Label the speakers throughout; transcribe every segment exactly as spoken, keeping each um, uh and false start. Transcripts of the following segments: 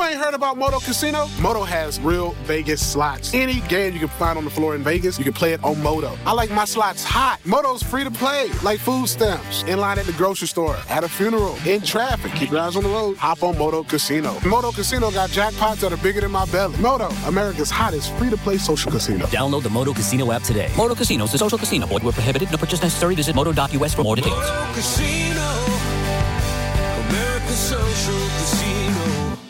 Speaker 1: ain't heard about Moto Casino? Moto has real Vegas slots. Any game you can find on the floor in Vegas, you can play it on Moto. I like my slots hot. Moto's free to play, like food stamps, in line at the grocery store, at a funeral, in traffic. Keep your eyes on the road. Hop on Moto Casino. Moto Casino got jackpots that are bigger than my belly. Moto, America's hottest free-to-play social casino.
Speaker 2: Download the Moto Casino app today. Moto Casino is a social casino. Void where prohibited. No purchase necessary. Visit moto dot U S for more details.
Speaker 3: Moto Casino. America's social casino.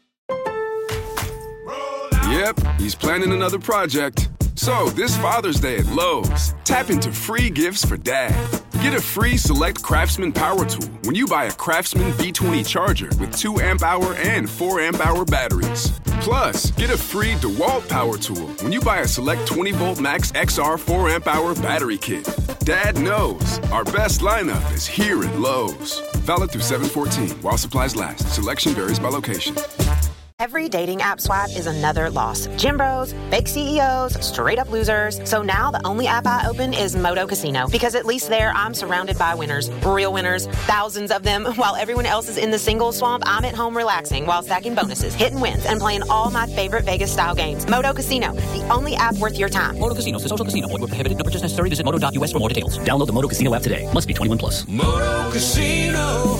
Speaker 4: Yep, he's planning another project. So, this Father's Day at Lowe's, tap into free gifts for Dad. Get a free Select Craftsman power tool when you buy a Craftsman V twenty charger with two amp hour and four amp hour batteries. Plus, get a free DeWalt power tool when you buy a Select twenty volt Max X R four amp hour battery kit. Dad knows our best lineup is here at Lowe's. Valid through seven fourteen while supplies last. Selection varies by location.
Speaker 5: Every dating app swipe is another loss. Gym bros, fake C E Os, straight up losers. So now the only app I open is Moto Casino, because at least there I'm surrounded by winners, real winners, thousands of them. While everyone else is in the single swamp, I'm at home relaxing while stacking bonuses, hitting wins, and playing all my favorite Vegas style games. Moto Casino, the only app worth your time.
Speaker 2: Moto Casino is a social casino. Void where prohibited. No purchase necessary. Visit moto dot U S for more details. Download the Moto Casino app today. Must be twenty-one plus.
Speaker 3: Moto Casino.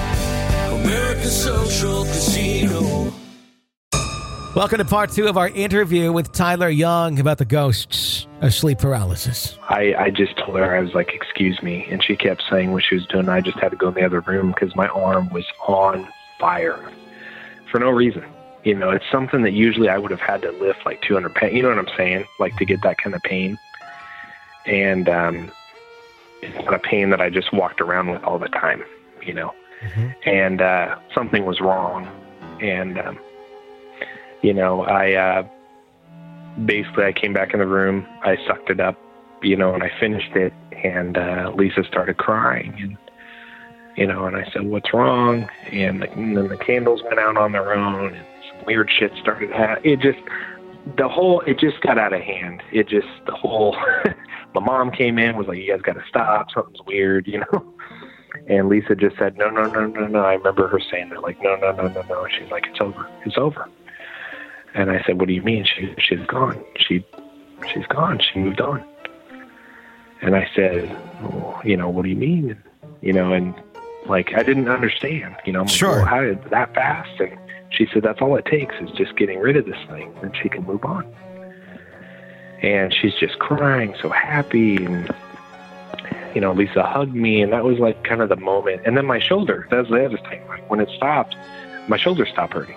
Speaker 3: America's social casino.
Speaker 6: Welcome to part two of our interview with Tyler Young about the ghosts of sleep paralysis.
Speaker 7: I, I just told her, I was like, excuse me. And she kept saying what she was doing. I just had to go in the other room because my arm was on fire for no reason. You know, it's something that usually I would have had to lift like two hundred pounds. You know what I'm saying? Like to get that kind of pain. And um, it's not a pain that I just walked around with all the time, you know. Mm-hmm. And uh, something was wrong. And, um, you know, I uh, basically I came back in the room. I sucked it up, you know, and I finished it. And uh, Lisa started crying. And, you know, and I said, what's wrong? And, the, and then the candles went out on their own. And some weird shit started happening. It just, the whole, it just got out of hand. It just, the whole, my mom came in, was like, you guys got to stop. Something's weird, you know. And Lisa just said, no, no, no, no, no. I remember her saying that, like, no, no, no, no, no. She's like, it's over. It's over. And I said, what do you mean? She, she's gone. She, she's gone. She moved on. And I said, well, you know, what do you mean? You know, and like, I didn't understand, you know,
Speaker 6: sure.
Speaker 7: Well, how did that fast? And she said, that's all it takes is just getting rid of this thing and she can move on. And she's just crying, so happy. And, you know, Lisa hugged me, and that was like kind of the moment. And then my shoulder, that was the other thing. Like when it stopped, my shoulder stopped hurting.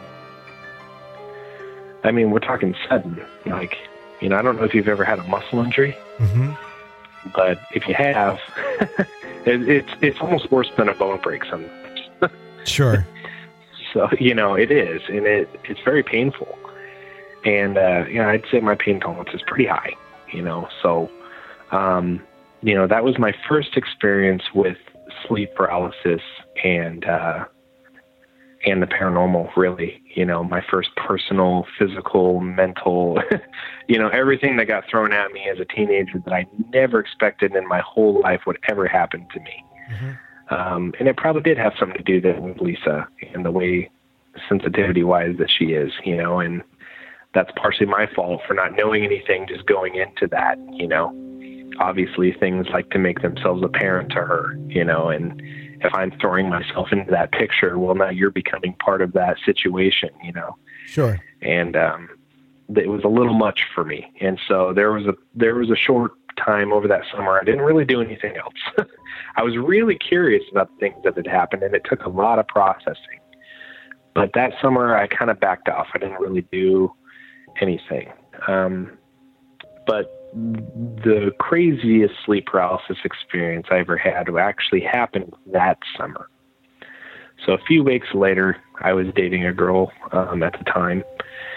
Speaker 7: I mean, we're talking sudden. Like, you know, I don't know if you've ever had a muscle injury,
Speaker 6: mm-hmm.
Speaker 7: but if you have, it, it's it's almost worse than a bone break sometimes.
Speaker 6: Sure.
Speaker 7: So, you know, it is, and it it's very painful. And, uh, you know, I'd say my pain tolerance is pretty high, you know. So, um, you know, that was my first experience with sleep paralysis and, uh, and the paranormal, really, you know, my first personal, physical, mental, you know, everything that got thrown at me as a teenager that I never expected in my whole life would ever happen to me. Mm-hmm. Um, and it probably did have something to do that with Lisa and the way sensitivity-wise that she is, you know, and that's partially my fault for not knowing anything, just going into that, you know. Obviously, things like to make themselves apparent to her, you know, and if I'm throwing myself into that picture, well, now you're becoming part of that situation, you know.
Speaker 6: Sure.
Speaker 7: And um, it was a little much for me. And so there was a there was a short time over that summer. I didn't really do anything else. I was really curious about the things that had happened, and it took a lot of processing. But that summer, I kind of backed off. I didn't really do anything. Um, but the craziest sleep paralysis experience I ever had actually happened that summer. So a few weeks later, I was dating a girl um, at the time,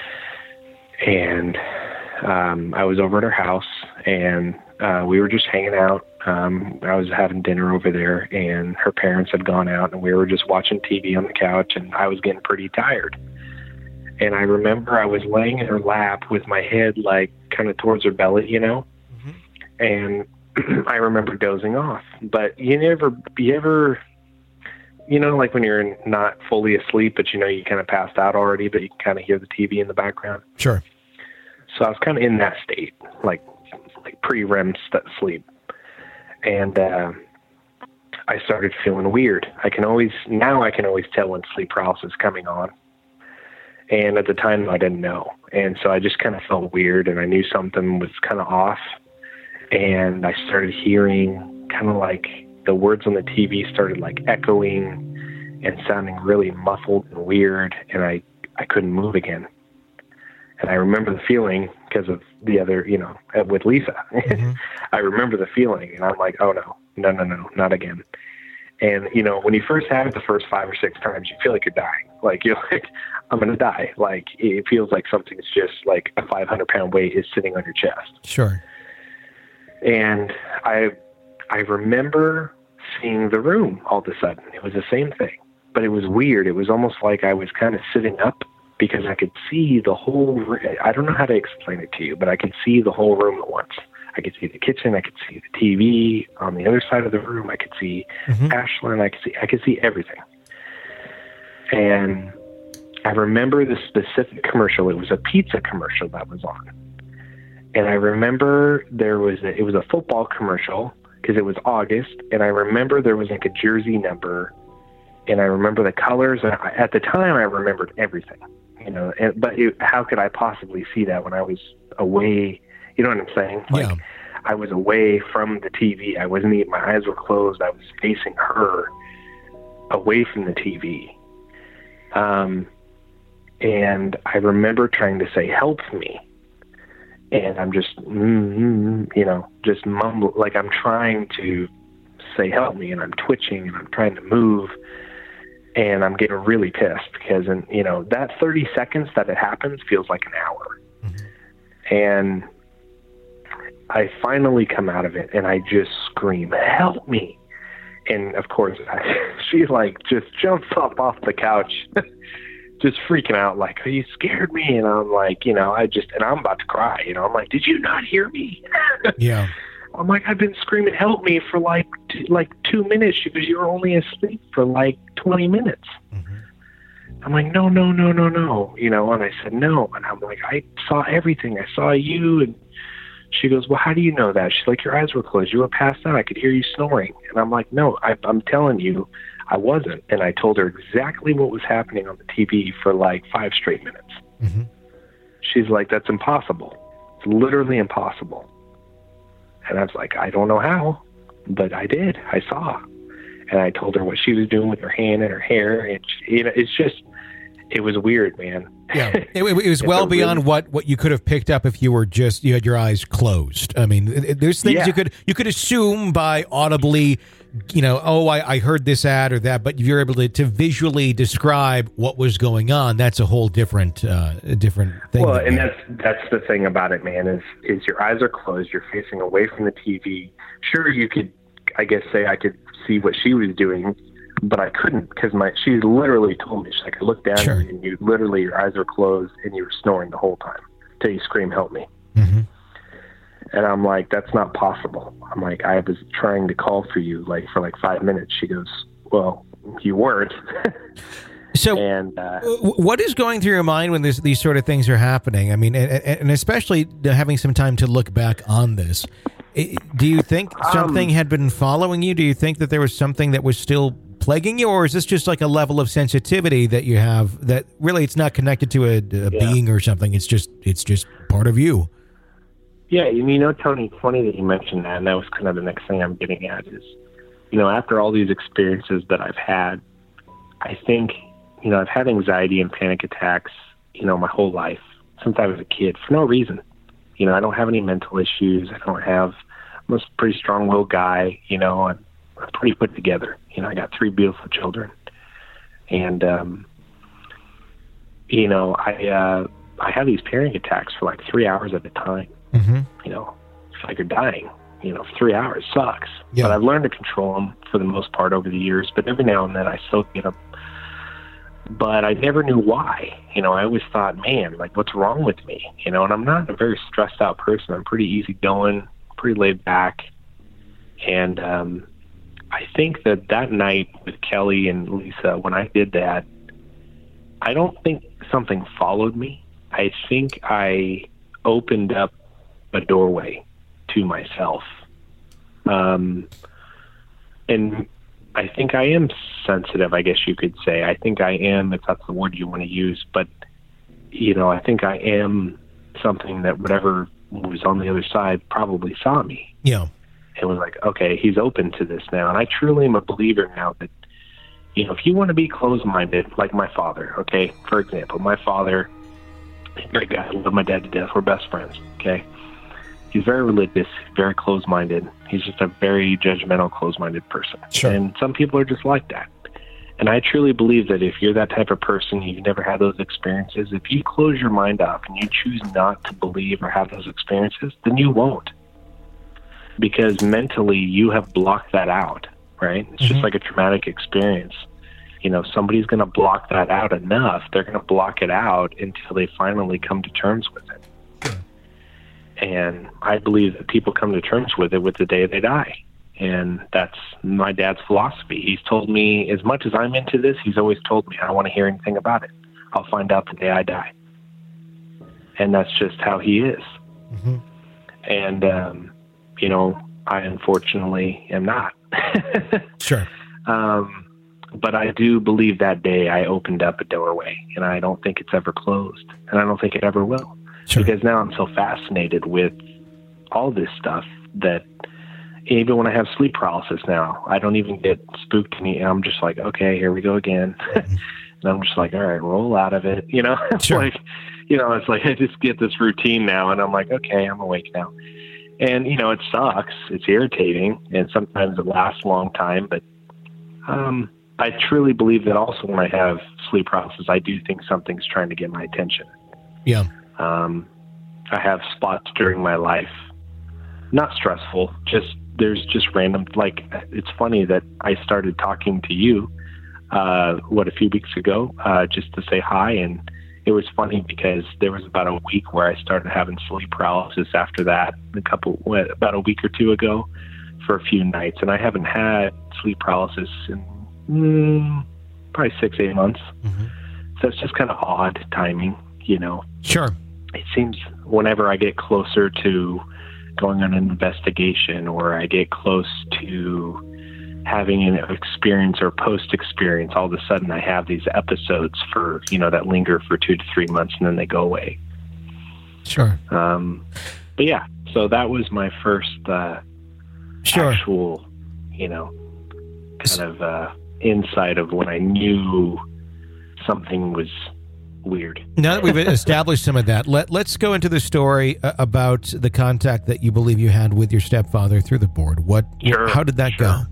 Speaker 7: and um, I was over at her house, and uh, we were just hanging out. Um, I was having dinner over there, and her parents had gone out, and we were just watching T V on the couch, and I was getting pretty tired. And I remember I was laying in her lap with my head like kind of towards her belly, you know, mm-hmm. and I remember dozing off. But you never, you ever, you know, like when you're not fully asleep, but you know you kind of passed out already, but you can kind of hear the T V in the background.
Speaker 6: Sure.
Speaker 7: So I was kind of in that state, like like pre-R E M st- sleep, and uh, I started feeling weird. I can always now I can always tell when sleep paralysis is coming on, and at the time I didn't know, and so I just kind of felt weird, and I knew something was kind of off, and I started hearing kind of like the words on the T V started like echoing and sounding really muffled and weird, and I, I couldn't move again. And I remember the feeling because of the other, you know, with Lisa. Mm-hmm. I remember the feeling, and I'm like, oh, no, no, no, no, not again. And, you know, when you first have it the first five or six times, you feel like you're dying. Like, you're like, I'm going to die. Like, it feels like something's just like a five hundred pound weight is sitting on your chest.
Speaker 6: Sure.
Speaker 7: And I, I remember seeing the room all of a sudden. It was the same thing, but it was weird. It was almost like I was kind of sitting up because I could see the whole, I don't know how to explain it to you, but I could see the whole room at once. I could see the kitchen. I could see the T V on the other side of the room. I could see mm-hmm. Ashlyn. I could see, I could see everything. And I remember the specific commercial. It was a pizza commercial that was on. And I remember there was a, it was a football commercial because it was August. And I remember there was like a jersey number, and I remember the colors. And I, at the time I remembered everything, you know, and, but it, how could I possibly see that when I was away? You know what I'm saying? Like,
Speaker 6: yeah.
Speaker 7: I was away from the T V. I wasn't even, my eyes were closed. I was facing her away from the T V. Um, and I remember trying to say, help me. And I'm just, mm-hmm, you know, just mumble, like I'm trying to say, help me. And I'm twitching and I'm trying to move. And I'm getting really pissed because, and you know, that thirty seconds that it happens feels like an hour. Mm-hmm. And I finally come out of it and I just scream, help me. And of course, I, she like just jumps up off the couch, just freaking out, like, oh, you scared me. And I'm like, you know, I just, and I'm about to cry, you know, I'm like, did you not hear me?
Speaker 6: Yeah.
Speaker 7: I'm like, I've been screaming, help me for like, t- like two minutes because you were only asleep for like twenty minutes. Mm-hmm. I'm like, no, no, no, no, no. You know, and I said, no. And I'm like, I saw everything. I saw you. And she goes, well, how do you know that? She's like, your eyes were closed. You were passed out. I could hear you snoring. And I'm like, no, I, I'm telling you, I wasn't. And I told her exactly what was happening on the T V for like five straight minutes. Mm-hmm. She's like, that's impossible. It's literally impossible. And I was like, I don't know how, but I did. I saw. And I told her what she was doing with her hand and her hair. And she, you know, it's just, it was weird, man.
Speaker 6: Yeah, it, it was well beyond really, what, what you could have picked up if you were just, you had your eyes closed. I mean, it, there's things yeah. you could you could assume by audibly, you know, oh, I, I heard this ad or that, but if you're able to, to visually describe what was going on, that's a whole different uh, different thing.
Speaker 7: Well, and that's that's the thing about it, man, is is your eyes are closed, you're facing away from the T V. Sure, you could, I guess, say I could see what she was doing, but I couldn't because my she literally told me, she's like, I looked down sure. and you literally, your eyes were closed and you were snoring the whole time till you scream, help me. Mm-hmm. And I'm like, that's not possible. I'm like, I was trying to call for you like for like five minutes. She goes, well, you weren't.
Speaker 6: So
Speaker 7: and, uh,
Speaker 6: what is going through your mind when this, these sort of things are happening? I mean, and, and especially having some time to look back on this. Do you think something um, had been following you? Do you think that there was something that was still plaguing you, or is this just like a level of sensitivity that you have that really it's not connected to a, a yeah. being or something? It's just it's just part of you.
Speaker 7: Yeah, you know, Tony, it's funny that you mentioned that, and that was kind of the next thing I'm getting at is, you know, after all these experiences that I've had, I think, you know, I've had anxiety and panic attacks, you know, my whole life since I was a kid for no reason. You know, I don't have any mental issues. I don't have, I'm a pretty strong-willed guy, you know, and I'm pretty put together. You know, I got three beautiful children. And, um, you know, I uh, I have these panic attacks for like three hours at a time. Mm-hmm. You know, it's like you're dying, you know, for three hours. Sucks. Yeah. But I've learned to control them for the most part over the years. But every now and then I still get them. But I never knew why. You know, I always thought, man, like, what's wrong with me? You know, and I'm not a very stressed out person. I'm pretty easygoing, pretty laid back. And um, I think that that night with Kelly and Lisa, when I did that, I don't think something followed me. I think I opened up a doorway to myself. Um, and I think I am sensitive, I guess you could say. I think I am, if that's the word you want to use. But, you know, I think I am something that whatever was on the other side probably saw me.
Speaker 6: Yeah.
Speaker 7: And was like, okay, he's open to this now. And I truly am a believer now that, you know, if you want to be closed-minded, like my father, okay, for example, my father, great guy, I love my dad to death, we're best friends, okay? He's very religious, very closed-minded. He's just a very judgmental, closed-minded person.
Speaker 6: Sure.
Speaker 7: And some people are just like that. And I truly believe that if you're that type of person, you've never had those experiences, if you close your mind up and you choose not to believe or have those experiences, then you won't. Because mentally you have blocked that out, right? It's mm-hmm. just like a traumatic experience. You know, somebody's going to block that out enough, they're going to block it out until they finally come to terms with it. And I believe that people come to terms with it with the day they die. And that's my dad's philosophy. He's told me, as much as I'm into this, he's always told me, I don't want to hear anything about it. I'll find out the day I die. And that's just how he is. Mm-hmm. And, um, you know, I unfortunately am not.
Speaker 6: Sure.
Speaker 7: Um, but I do believe that day I opened up a doorway, and I don't think it's ever closed, and I don't think it ever will. Sure. Because now I'm so fascinated with all this stuff that even when I have sleep paralysis now, I don't even get spooked. And I'm just like, okay, here we go again. Mm-hmm. And I'm just like, all right, roll out of it. You know, it's
Speaker 6: sure.
Speaker 7: like, you know, it's like I just get this routine now, and I'm like, okay, I'm awake now. And, you know, it sucks. It's irritating, and sometimes it lasts a long time. But um, I truly believe that also when I have sleep paralysis, I do think something's trying to get my attention.
Speaker 6: Yeah.
Speaker 7: Um, I have spots during my life, not stressful, just there's just random, like, it's funny that I started talking to you, uh, what, a few weeks ago, uh, just to say hi. And it was funny because there was about a week where I started having sleep paralysis after that, a couple, what, about a week or two ago for a few nights. And I haven't had sleep paralysis in mm, probably six, eight months. Mm-hmm. So it's just kind of odd timing, you know.
Speaker 6: Sure.
Speaker 7: It seems whenever I get closer to going on an investigation, or I get close to having an experience or post-experience, all of a sudden I have these episodes for, you know, that linger for two to three months and then they go away.
Speaker 6: Sure.
Speaker 7: Um, but yeah, so that was my first uh,
Speaker 6: sure.
Speaker 7: actual, you know, kind of uh, insight of when I knew something was weird.
Speaker 6: Now that we've established some of that, let, let's go into the story uh, about the contact that you believe you had with your stepfather through the board. What?
Speaker 7: Sure,
Speaker 6: how did that
Speaker 7: sure.
Speaker 6: go?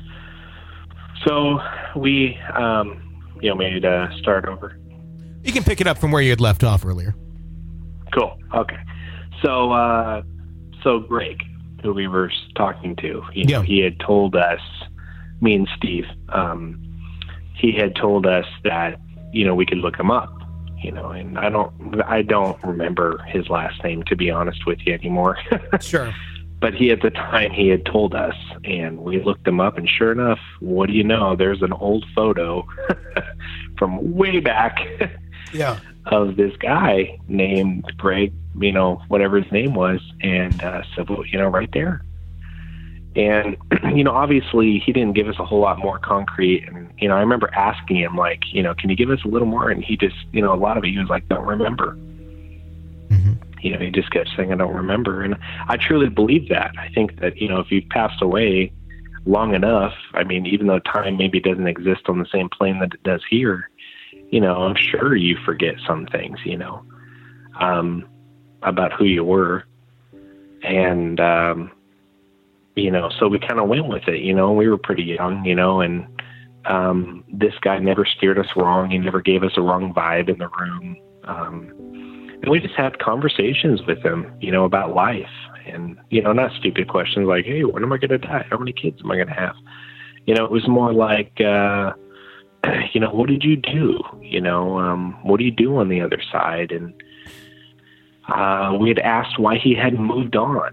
Speaker 7: So we, um, you know, maybe to start over.
Speaker 6: You can pick it up from where you had left off earlier.
Speaker 7: Cool. Okay. So, uh, so Greg, who we were talking to, you know,
Speaker 6: yeah.
Speaker 7: he had told us, me and Steve, um, he had told us that, you know, we could look him up. You know, and I don't, I don't remember his last name, to be honest with you, anymore.
Speaker 6: Sure.
Speaker 7: But he, at the time, he had told us, and we looked him up, and sure enough, what do you know? There's an old photo from way back
Speaker 6: yeah.
Speaker 7: of this guy named Greg, you know, whatever his name was, and uh, so, you know, right there. And, you know, obviously he didn't give us a whole lot more concrete. And, you know, I remember asking him, like, you know, can you give us a little more? And he just, you know, a lot of it, he was like, don't remember. Mm-hmm. You know, he just kept saying, I don't remember. And I truly believe that. I think that, you know, if you've passed away long enough, I mean, even though time maybe doesn't exist on the same plane that it does here, you know, I'm sure you forget some things, you know, um, about who you were. And, um, you know, so we kind of went with it, you know, we were pretty young, you know, and um, this guy never steered us wrong. He never gave us a wrong vibe in the room. Um, and we just had conversations with him, you know, about life and, you know, not stupid questions like, hey, when am I going to die? How many kids am I going to have? You know, it was more like, uh, you know, what did you do? You know, um, what do you do on the other side? And uh, we had asked why he hadn't moved on.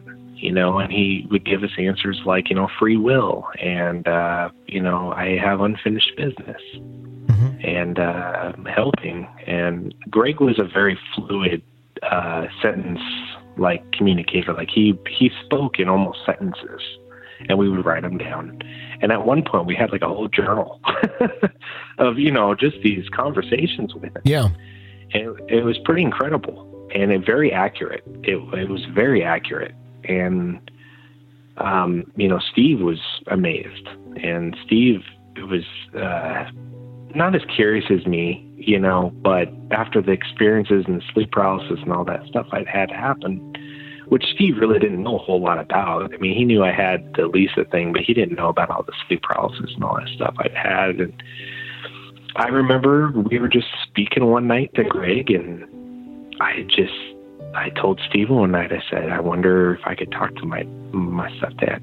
Speaker 7: you know, and he would give us answers like, you know, free will and, uh, you know, I have unfinished business mm-hmm. and uh, helping. And Greg was a very fluid uh, sentence like communicator. Like he, he spoke in almost sentences and we would write them down. And at one point we had like a whole journal of, you know, just these conversations with him.
Speaker 6: Yeah.
Speaker 7: And it, it was pretty incredible and it very accurate. It, it was very accurate. And, um, you know, Steve was amazed and Steve was, uh, not as curious as me, you know, but after the experiences and sleep paralysis and all that stuff I'd had happen, which Steve really didn't know a whole lot about. I mean, he knew I had the Lisa thing, but he didn't know about all the sleep paralysis and all that stuff I'd had. And I remember we were just speaking one night to Greg, and I just, I told Steven one night, I said, I wonder if I could talk to my, my stepdad.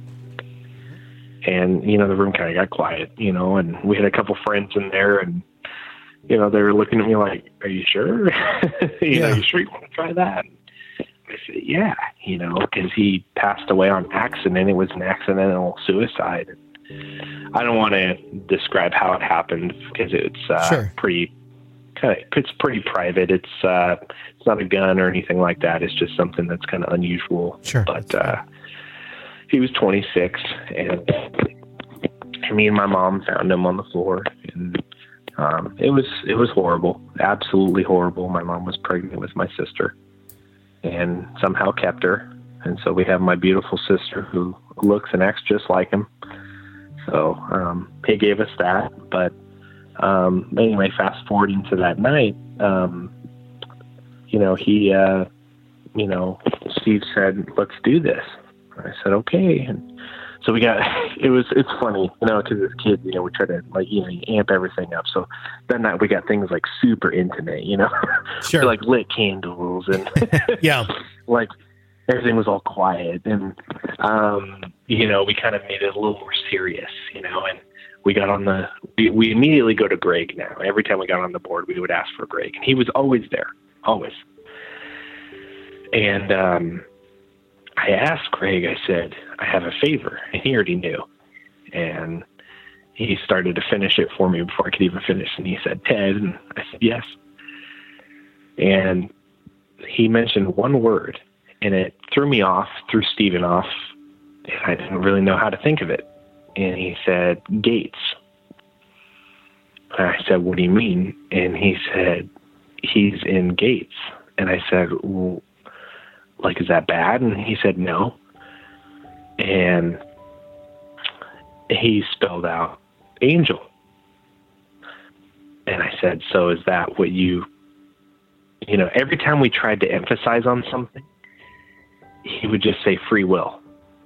Speaker 7: And, you know, the room kind of got quiet, you know, and we had a couple friends in there, and, you know, they were looking at me like, are you sure? you
Speaker 6: yeah.
Speaker 7: know, you sure you want to try that? I said, yeah, you know, because he passed away on accident. It was an accidental suicide. I don't want to describe how it happened because it's uh,
Speaker 6: sure.
Speaker 7: pretty, kind of, it's pretty private. It's uh, it's not a gun or anything like that. It's just something that's kind of unusual.
Speaker 6: Sure.
Speaker 7: But uh, he was twenty-six, and me and my mom found him on the floor, and um, it was it was horrible, absolutely horrible. My mom was pregnant with my sister, and somehow kept her. And so we have my beautiful sister who looks and acts just like him. So um, he gave us that. But um, anyway, fast forwarding to that night, um, you know, he, uh, you know, Steve said, let's do this. I said, okay. And so we got, it was, it's funny, you know, because as kids, you know, we try to like, you know, amp everything up. So that night we got things like super intimate, you know,
Speaker 6: sure.
Speaker 7: like lit candles and
Speaker 6: yeah,
Speaker 7: like everything was all quiet. And, um, you know, we kind of made it a little more serious, you know, and we got on the, we, we immediately go to Greg now. Every time we got on the board, we would ask for Greg, and he was always there, always. And, um, I asked Greg, I said, I have a favor, and he already knew. And he started to finish it for me before I could even finish. And he said, Ted, and I said, yes. And he mentioned one word, and it threw me off, threw Steven off, and I didn't really know how to think of it. And he said, Gates. And I said, what do you mean? And he said, he's in Gates. And I said, well, like, is that bad? And he said, no. And he spelled out angel. And I said, so is that what you, you know, every time we tried to emphasize on something, he would just say free will.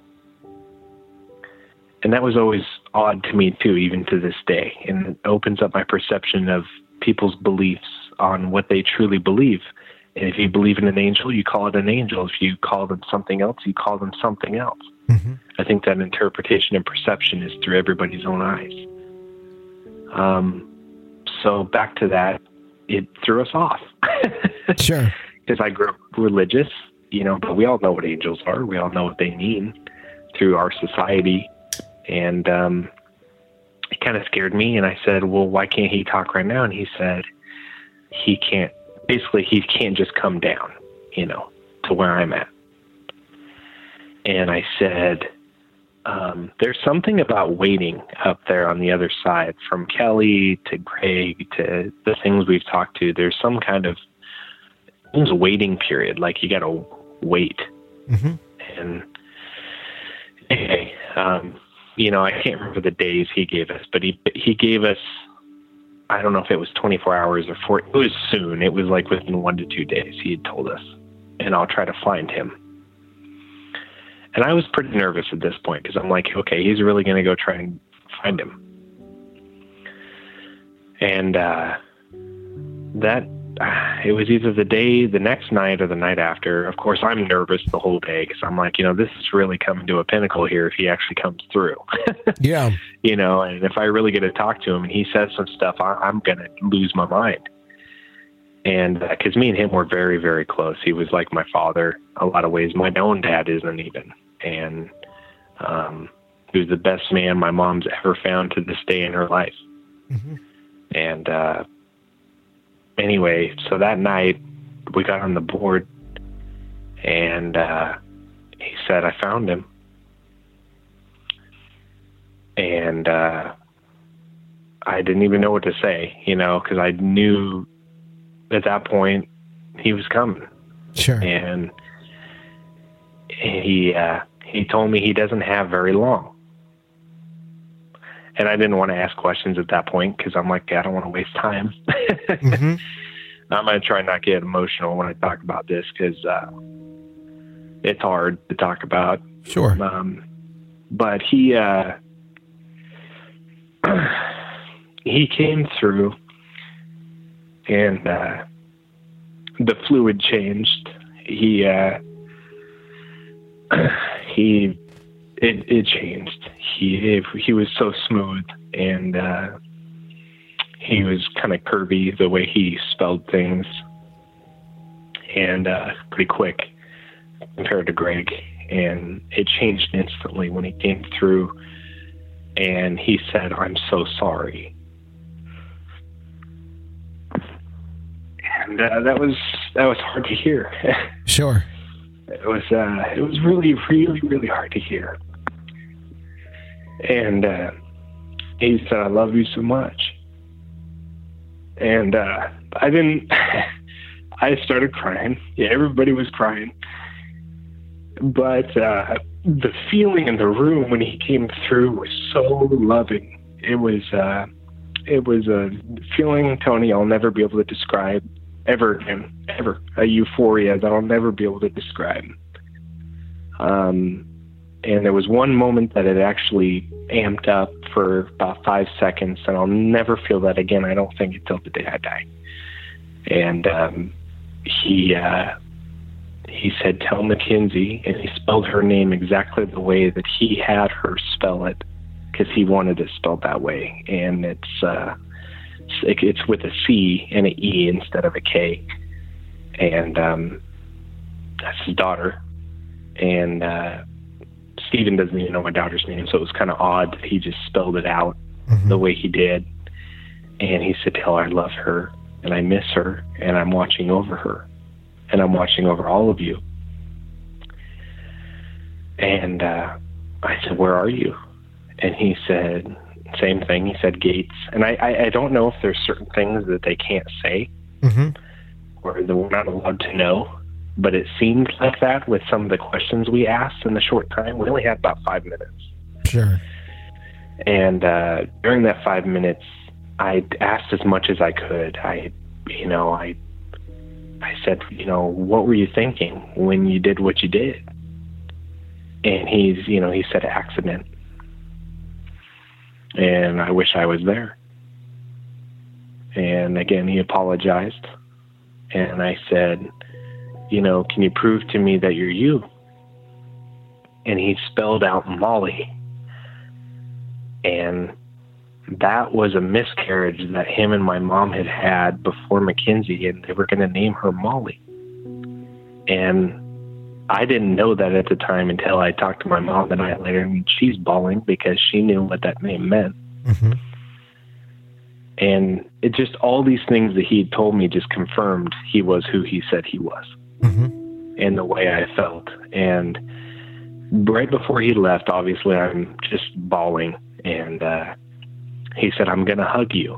Speaker 7: And that was always odd to me too, even to this day. And it opens up my perception of people's beliefs on what they truly believe. And if you believe in an angel, you call it an angel. If you call them something else, you call them something else. Mm-hmm. I think that interpretation and perception is through everybody's own eyes. Um, so back to that, it threw us off.
Speaker 6: Sure.
Speaker 7: Because I grew up religious, you know, but we all know what angels are. We all know what they mean through our society. And um, it kind of scared me. And I said, well, why can't he talk right now? And he said, he can't. Basically, he can't just come down, you know, to where I'm at. And I said, um, there's something about waiting up there on the other side, from Kelly to Greg to the things we've talked to. There's some kind of there's a waiting period, like you got to wait. Mm-hmm. And anyway, um, you know, I can't remember the days he gave us, but he he gave us, I don't know if it was twenty-four hours or four. It was soon. It was like within one to two days, he had told us. And I'll try to find him. And I was pretty nervous at this point because I'm like, okay, he's really going to go try and find him. And uh, that, uh, it was either the day, the next night, or the night after. Of course, I'm nervous the whole day because I'm like, you know, this is really coming to a pinnacle here if he actually comes through.
Speaker 6: Yeah.
Speaker 7: You know, and if I really get to talk to him and he says some stuff, I, I'm going to lose my mind. And because uh, me and him were very, very close. He was like my father a lot of ways. My own dad isn't even. And um, he was the best man my mom's ever found to this day in her life. Mm-hmm. And uh, anyway, so that night we got on the board, and uh, he said, I found him. And uh, I didn't even know what to say, you know, because I knew at that point he was coming.
Speaker 6: Sure.
Speaker 7: And he uh, he told me he doesn't have very long. And I didn't want to ask questions at that point because I'm like, I don't want to waste time. Mm-hmm. I'm going to try not to get emotional when I talk about this because uh, it's hard to talk about.
Speaker 6: Sure.
Speaker 7: Um, but he uh, he came through, and uh, the fluid changed. He uh, he it it changed. He he was so smooth, and uh, he was kind of curvy the way he spelled things, and uh, pretty quick compared to Greg. And it changed instantly when he came through, and he said, "I'm so sorry." And uh, that was that was hard to hear.
Speaker 6: Sure.
Speaker 7: It was uh, it was really, really, really hard to hear. And uh, he said, "I love you so much." And uh, I didn't. I started crying. Yeah, everybody was crying. But uh, the feeling in the room when he came through was so loving. It was uh, it was a feeling, Tony, I'll never be able to describe ever again, ever. A euphoria that I'll never be able to describe. Um, and there was one moment that it actually amped up for about five seconds, and I'll never feel that again, I don't think, until the day I die. And um, he... Uh, He said, "Tell Mackenzie," and he spelled her name exactly the way that he had her spell it, because he wanted it spelled that way. And it's uh, it's with a C and an E instead of a K. And um, that's his daughter. And uh, Stephen doesn't even know my daughter's name, so it was kind of odd that he just spelled it out mm-hmm. the way he did. And he said, "Tell her I love her, and I miss her, and I'm watching over her. And I'm watching over all of you." And uh, I said, "Where are you?" And he said, same thing. He said, "Gates." And I, I, I don't know if there's certain things that they can't say mm-hmm. or that we're not allowed to know, but it seemed like that with some of the questions we asked in the short time. We only had about five minutes.
Speaker 6: Sure.
Speaker 7: And uh, during that five minutes, I asked as much as I could. I, you know, I I said, you know, "What were you thinking when you did what you did?" And he's, you know, he said, "Accident." And I wish I was there. And again, he apologized. And I said, "You know, can you prove to me that you're you?" And he spelled out Molly. And that was a miscarriage that him and my mom had had before Mackenzie, and they were going to name her Molly. And I didn't know that at the time until I talked to my mom the night later, and she's bawling because she knew what that name meant. Mm-hmm. And it just, all these things that he had told me just confirmed he was who he said he was mm-hmm. and the way I felt. And right before he left, obviously I'm just bawling, and uh, he said, "I'm going to hug you."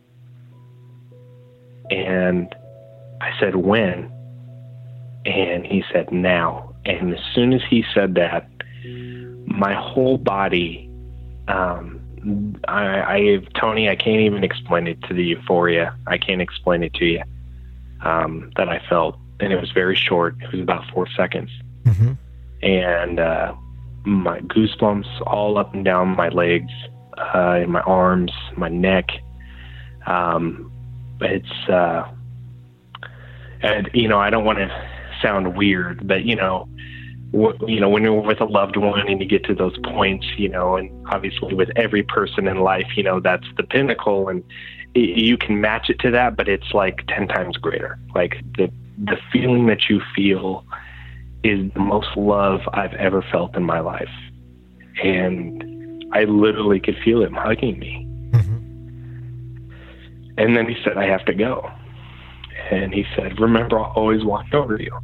Speaker 7: And I said, "When?" And he said, "Now." And as soon as he said that, my whole body, um, I, I, Tony, I can't even explain it to the euphoria. I can't explain it to you, um, that I felt. And it was very short. It was about four seconds. Mm-hmm. And uh, my goosebumps all up and down my legs, uh, in my arms, my neck. Um, it's, uh, and, you know, I don't want to sound weird, but, you know, w- you know, when you're with a loved one and you get to those points, you know, and obviously with every person in life, you know, that's the pinnacle, and it, you can match it to that, but it's like ten times greater. Like the, the feeling that you feel is the most love I've ever felt in my life. And I literally could feel him hugging me. Mm-hmm. And then he said, I have to go. And he said, remember, I'll always watch over you.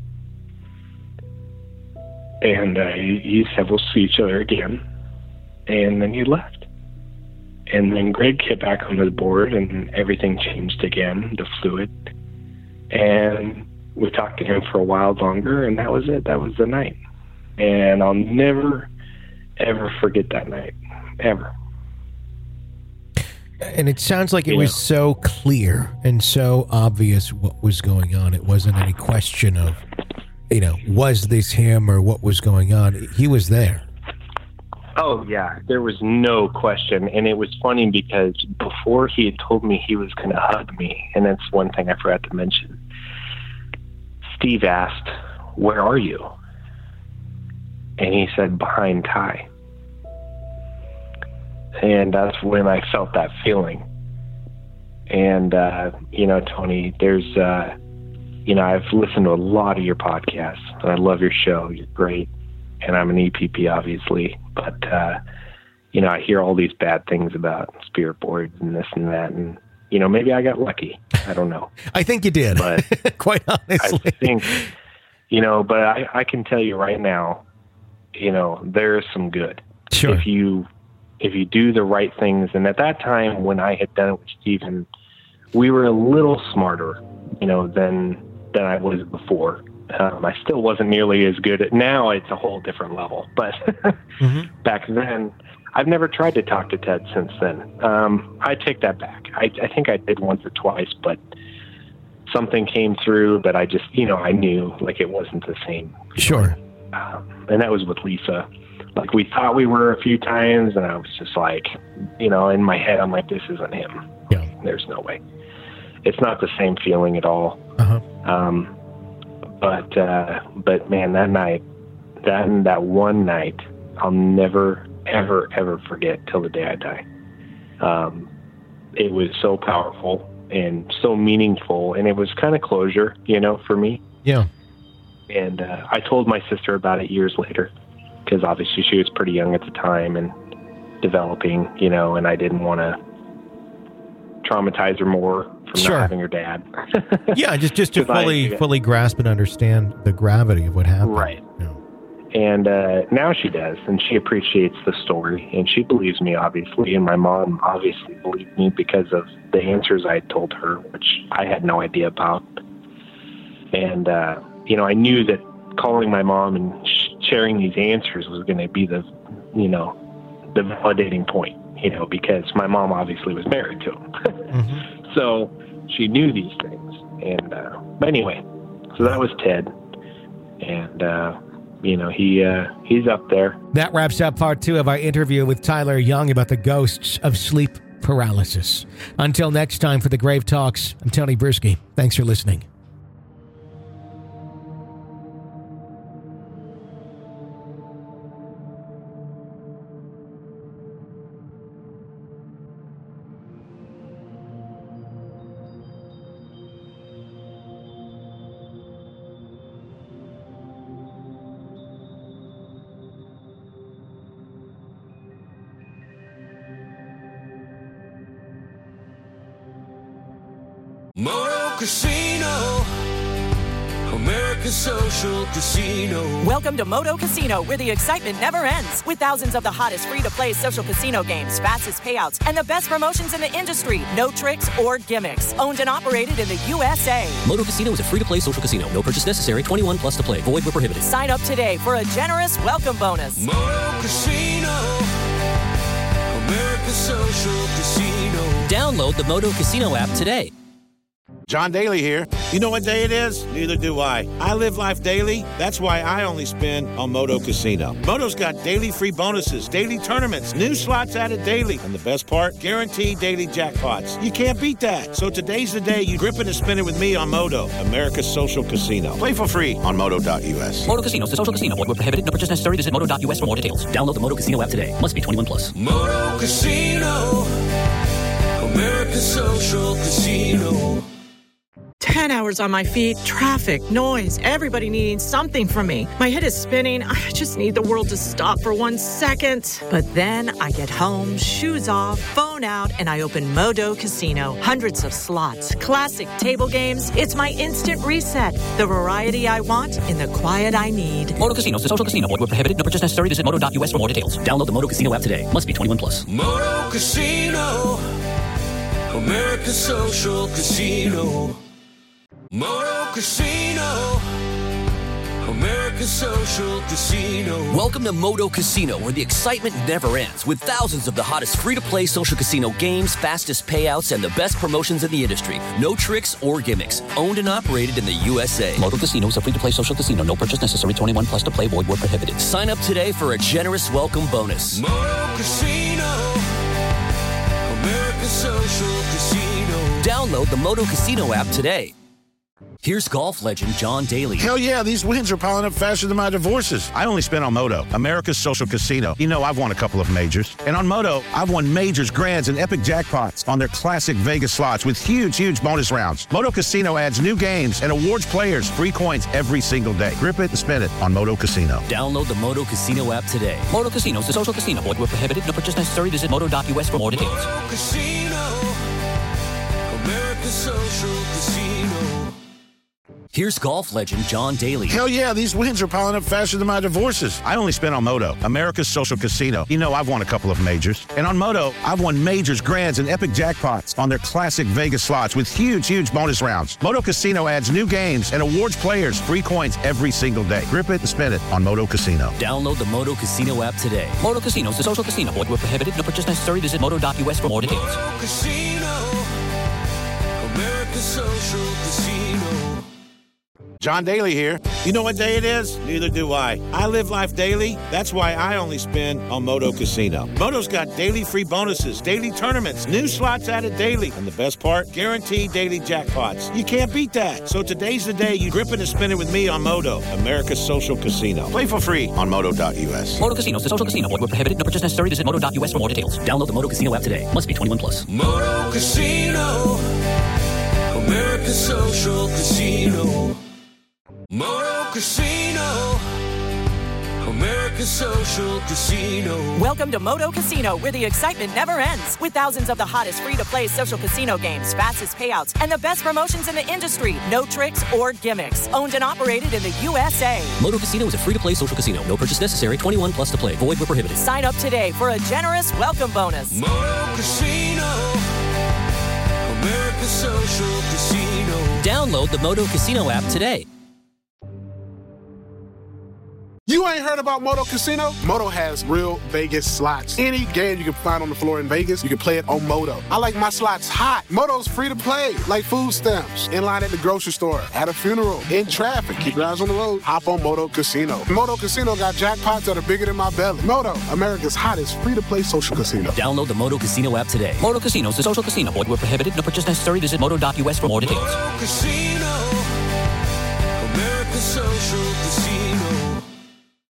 Speaker 7: And uh, he, he said, we'll see each other again. And then he left. And then Greg hit back onto the board, and everything changed again, the fluid. And we talked to him for a while longer, and that was it. That was the night. And I'll never, ever forget that night, ever.
Speaker 6: And it sounds like it
Speaker 7: Yeah.
Speaker 6: was so clear and so obvious what was going on. It wasn't any question of, you know, was this him or what was going on? He was there.
Speaker 7: Oh, yeah. There was no question. And it was funny because before he had told me he was going to hug me, and that's one thing I forgot to mention, Steve asked, where are you? And he said, behind Ty. And that's when I felt that feeling. And, uh, you know, Tony, there's, uh, you know, I've listened to a lot of your podcasts, and I love your show. You're great. And I'm an E P P, obviously. But, uh, you know, I hear all these bad things about spirit boards and this and that. And, you know, maybe I got lucky. I don't know.
Speaker 6: I think you did,
Speaker 7: but
Speaker 6: quite honestly.
Speaker 7: I think, you know, but I, I can tell you right now, you know, there's some good.
Speaker 6: Sure.
Speaker 7: If you, if you do the right things. And at that time when I had done it with Stephen, we were a little smarter, you know, than, than I was before. Um, I still wasn't nearly as good at now. It's a whole different level, but mm-hmm. back then I've never tried to talk to Ted since then. Um, I take that back. I, I think I did once or twice, but something came through that I just, you know, I knew like it wasn't the same.
Speaker 6: Sure.
Speaker 7: Um, and that was with Lisa. Like we thought we were a few times, and I was just like, you know, in my head, I'm like, this isn't him.
Speaker 6: Yeah.
Speaker 7: There's no way. It's not the same feeling at all.
Speaker 6: Uh-huh.
Speaker 7: Um, but, uh, but man, that night, that, that one night, I'll never, ever, ever forget till the day I die. Um, it was so powerful and so meaningful, and it was kind of closure, you know, for me.
Speaker 6: Yeah.
Speaker 7: And, uh, I told my sister about it years later, because obviously she was pretty young at the time and developing, you know, and I didn't want to traumatize her more from
Speaker 6: sure.
Speaker 7: not having her dad.
Speaker 6: yeah, just just to fully I, fully grasp and understand the gravity of what happened.
Speaker 7: Right.
Speaker 6: Yeah.
Speaker 7: And uh, now she does, and she appreciates the story, and she believes me, obviously, and my mom obviously believed me because of the answers I had told her, which I had no idea about. And, uh, you know, I knew that calling my mom and sh- sharing these answers was going to be the, you know, the validating point, you know, because my mom obviously was married to him. mm-hmm. So she knew these things. And, uh, but anyway, so that was Ted. And, uh, you know, he, uh, he's up there.
Speaker 6: That wraps up part two of our interview with Tyler Young about the ghosts of sleep paralysis. Until next time for the Grave Talks, I'm Tony Bruschi. Thanks for listening.
Speaker 3: Moto Casino, America's social casino.
Speaker 8: Welcome to Moto Casino, where the excitement never ends. With thousands of the hottest free-to-play social casino games, fastest payouts, and the best promotions in the industry. No tricks or gimmicks. Owned and operated in the U S A.
Speaker 2: Moto Casino is a free-to-play social casino. No purchase necessary. twenty-one plus to play. Void where prohibited.
Speaker 8: Sign up today for a generous welcome bonus.
Speaker 3: Moto Casino, America's social casino.
Speaker 2: Download the Moto Casino app today.
Speaker 9: John Daly here. You know what day it is? Neither do I. I live life daily. That's why I only spin on Moto Casino. Moto's got daily free bonuses, daily tournaments, new slots added daily, and the best part, guaranteed daily jackpots. You can't beat that. So today's the day you grip it and spin it with me on Moto, America's social casino. Play for free on moto dot u s.
Speaker 2: Moto Casino is a social casino. Void where prohibited. No purchase necessary. Visit moto dot u s for more details. Download the Moto Casino app today. Must be twenty-one plus.
Speaker 3: Moto Casino, America's social casino.
Speaker 8: ten hours on my feet, traffic, noise, everybody needing something from me. My head is spinning. I just need the world to stop for one second. But then I get home, shoes off, phone out, and I open Modo Casino. Hundreds of slots, classic table games. It's my instant reset. The variety I want in the quiet I need.
Speaker 2: Modo Casino, the social casino. Void where prohibited. No purchase necessary. Visit modo dot U S for more details. Download the Modo Casino app today. Must be twenty-one plus.
Speaker 3: Moto Casino, America's social casino. Moto Casino, America's social casino.
Speaker 10: Welcome to Modo Casino, where the excitement never ends, with thousands of the hottest free-to-play social casino games, fastest payouts, and the best promotions in the industry. No tricks or gimmicks. Owned and operated in the U S A.
Speaker 2: Modo Casino is a free-to-play social casino. No purchase necessary. twenty-one plus to play. Void where prohibited.
Speaker 10: Sign up today for a generous welcome bonus.
Speaker 3: Moto Casino, America's social casino.
Speaker 10: Download the Modo Casino app today. Here's golf legend John Daly.
Speaker 9: Hell yeah, these wins are piling up faster than my divorces. I only spent on Moto, America's social casino. You know, I've won a couple of majors. And on Moto, I've won majors, grands, and epic jackpots on their classic Vegas slots with huge, huge bonus rounds. Moto Casino adds new games and awards players free coins every single day. Grip it and spin it on Moto Casino.
Speaker 10: Download the Moto Casino app today.
Speaker 2: Modo Casino is a social casino. Void where prohibited. No purchase necessary. Visit modo dot U S for more details.
Speaker 3: Moto Casino, America's social casino.
Speaker 10: Here's golf legend John Daly.
Speaker 9: Hell yeah, these wins are piling up faster than my divorces. I only spent on Moto, America's social casino. You know, I've won a couple of majors. And on Moto, I've won majors, grands, and epic jackpots on their classic Vegas slots with huge, huge bonus rounds. Moto Casino adds new games and awards players free coins every single day. Grip it and spin it on Moto Casino.
Speaker 10: Download the Moto Casino app today.
Speaker 2: Modo Casino is a social casino. Void where prohibited. No purchase necessary. Visit modo dot U S for more details.
Speaker 3: Moto Casino, America's social casino.
Speaker 9: John Daly here. You know what day it is? Neither do I. I live life daily. That's why I only spin on Modo Casino. Modo's got daily free bonuses, daily tournaments, new slots added daily. And the best part? Guaranteed daily jackpots. You can't beat that. So today's the day you grip it and spin it with me on Modo, America's social casino. Play for free on modo dot U S.
Speaker 2: Modo Casino is a social casino. Void where prohibited. No purchase necessary. Visit modo dot U S for more details. Download the Modo Casino app today. Must be twenty-one plus.
Speaker 3: Moto Casino, America's social casino. Moto Casino, America's social casino.
Speaker 8: Welcome to Modo Casino, where the excitement never ends. With thousands of the hottest free-to-play social casino games, fastest payouts, and the best promotions in the industry. No tricks or gimmicks. Owned and operated in the U S A.
Speaker 2: Modo Casino is a free-to-play social casino. No purchase necessary. twenty-one plus to play. Void where prohibited.
Speaker 8: Sign up today for a generous welcome bonus.
Speaker 3: Moto Casino, America's social casino.
Speaker 10: Download the Modo Casino app today.
Speaker 1: You ain't heard about Modo Casino? Modo has real Vegas slots. Any game you can find on the floor in Vegas, you can play it on Modo. I like my slots hot. Modo's free to play, like food stamps. In line at the grocery store, at a funeral, in traffic. Keep your eyes on the road. Hop on Modo Casino. Modo Casino got jackpots that are bigger than my belly. Modo, America's hottest free-to-play social casino.
Speaker 10: Download the Modo Casino app today.
Speaker 2: Modo Casino is a social casino. Void where prohibited. No purchase necessary. Visit modo dot U S for more details.
Speaker 3: Moto Casino, America's social casino.